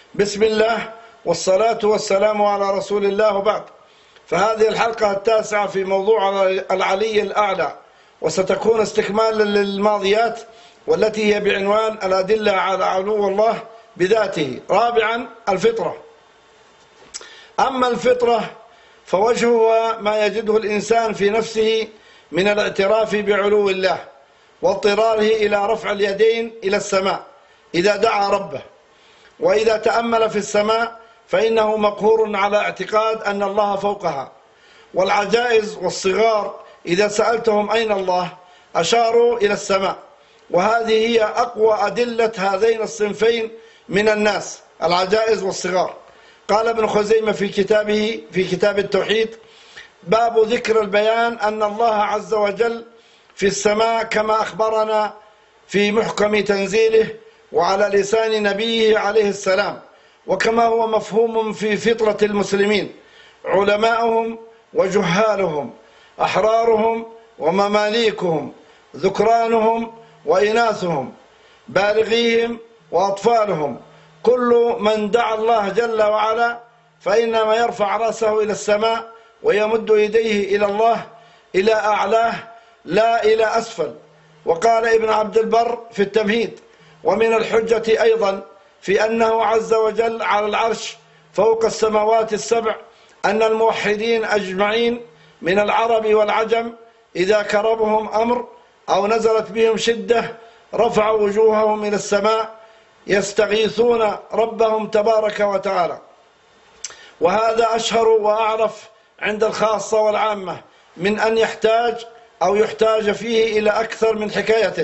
بسم الله والصلاة والسلام على رسول الله وبعد. فهذه الحلقة التاسعة في موضوع العلي الأعلى، وستكون استكمالا للماضيات والتي هي بعنوان الأدلة على علو الله بذاته. رابعا، الفطرة. أما الفطرة فوجهها ما يجده الإنسان في نفسه من الاعتراف بعلو الله واضطراره إلى رفع اليدين إلى السماء إذا دعا ربه، وإذا تأمل في السماء فإنه مقهور على اعتقاد أن الله فوقها. والعجائز والصغار إذا سألتهم أين الله أشاروا إلى السماء، وهذه هي أقوى أدلة هذين الصنفين من الناس، العجائز والصغار. قال ابن خزيمة في كتابه في كتاب التوحيد: باب ذكر البيان أن الله عز وجل في السماء كما أخبرنا في محكم تنزيله وعلى لسان نبيه عليه السلام، وكما هو مفهوم في فطرة المسلمين، علماؤهم وجهالهم، أحرارهم ومماليكهم، ذكرانهم وإناثهم، بالغيهم وأطفالهم، كل من دعا الله جل وعلا فإنما يرفع رأسه إلى السماء ويمد يديه إلى الله، إلى أعلاه لا إلى أسفل. وقال ابن عبد البر في التمهيد: ومن الحجة أيضا في أنه عز وجل على العرش فوق السماوات السبع أن الموحدين أجمعين من العرب والعجم إذا كربهم أمر أو نزلت بهم شدة رفعوا وجوههم إلى السماء يستغيثون ربهم تبارك وتعالى. وهذا أشهر وأعرف عند الخاصة والعامة من أن يحتاج فيه إلى أكثر من حكايته،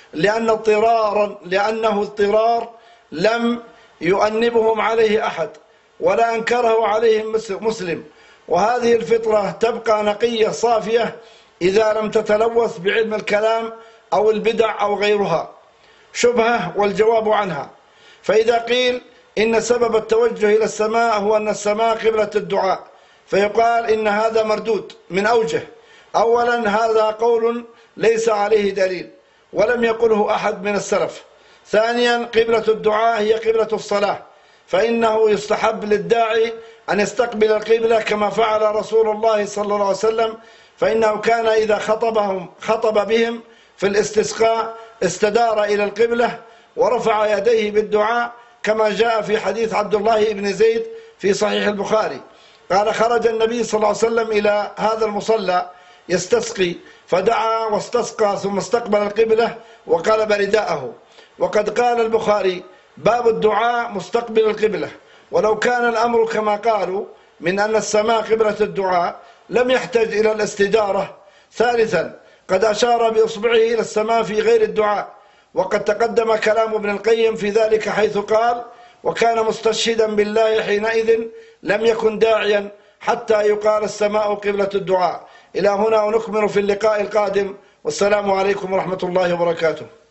لأنه اضطرار لم يؤنبهم عليه أحد ولا أنكره عليهم مسلم. وهذه الفطرة تبقى نقية صافية إذا لم تتلوث بعلم الكلام أو البدع أو غيرها شبهة والجواب عنها. فإذا قيل إن سبب التوجه إلى السماء هو أن السماء قبلة الدعاء، فيقال إن هذا مردود من أوجه. أولا، هذا قول ليس عليه دليل ولم يقله أحد من السلف. ثانيا، قبلة الدعاء هي قبلة الصلاة، فإنه يستحب للداعي أن يستقبل القبلة كما فعل رسول الله صلى الله عليه وسلم، فإنه كان إذا خطب بهم في الاستسقاء استدار إلى القبلة ورفع يديه بالدعاء، كما جاء في حديث عبد الله بن زيد في صحيح البخاري. قال: خرج النبي صلى الله عليه وسلم إلى هذا المصلى يستسقي، فدعا واستسقى ثم استقبل القبلة وقلب رداءه. وقد قال البخاري: باب الدعاء مستقبل القبلة. ولو كان الأمر كما قالوا من أن السماء قبلة الدعاء لم يحتاج إلى الاستدارة. ثالثا، قد أشار بإصبعه إلى السماء في غير الدعاء، وقد تقدم كلام ابن القيم في ذلك حيث قال: وكان مستشهدا بالله حينئذ لم يكن داعيا حتى يقال السماء قبلة الدعاء. إلى هنا ونكمل في اللقاء القادم، والسلام عليكم ورحمة الله وبركاته.